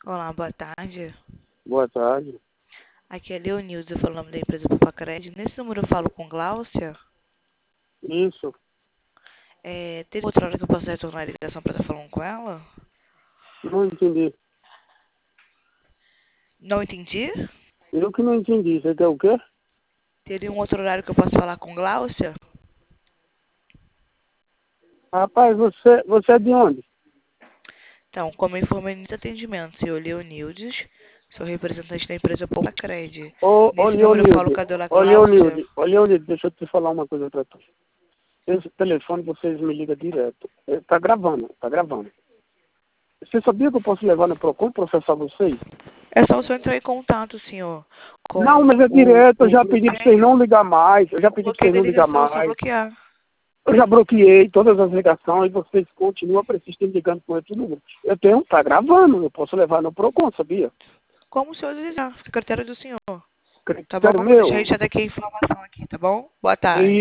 Olá, boa tarde. Boa tarde. Aqui é Leonilza, eu falo o nome da empresa Papacred. Nesse número eu falo com Gláucia. Isso. Tem outra hora que eu posso retornar a ligação para estar falando com ela? Não entendi. Não entendi? Eu que não entendi. Você quer o quê? Teria um outro horário que eu posso falar com Gláucia? Rapaz, você é de onde? Então, como eu informei nesse atendimento, senhor Leonildes, sou representante da empresa Papacred. Ô Nesse número eu falo Leonilde. com a dona Ô Gláucia. Leonilde. Ô Leonilde, deixa eu te falar uma coisa pra tu. Esse telefone vocês me ligam direto. Tá gravando, tá gravando. Você sabia que eu posso levar no PROCON processar vocês? É só o senhor entrar em contato, senhor, com Não, mas é direto. Eu já pedi pra vocês bloqueio. não ligar mais. Eu já O pedi pra bloqueio vocês da não ligar ligação é só mais. bloquear. Eu já bloqueei todas as ligações e vocês continuam persistendo ligando com esse número. Tá gravando. Eu posso levar no PROCON, sabia? Como o senhor desejar, fica a critério do senhor. Tá bom? Critério Vou deixar meu. registrada aqui a informação aqui, tá bom? Boa E tarde.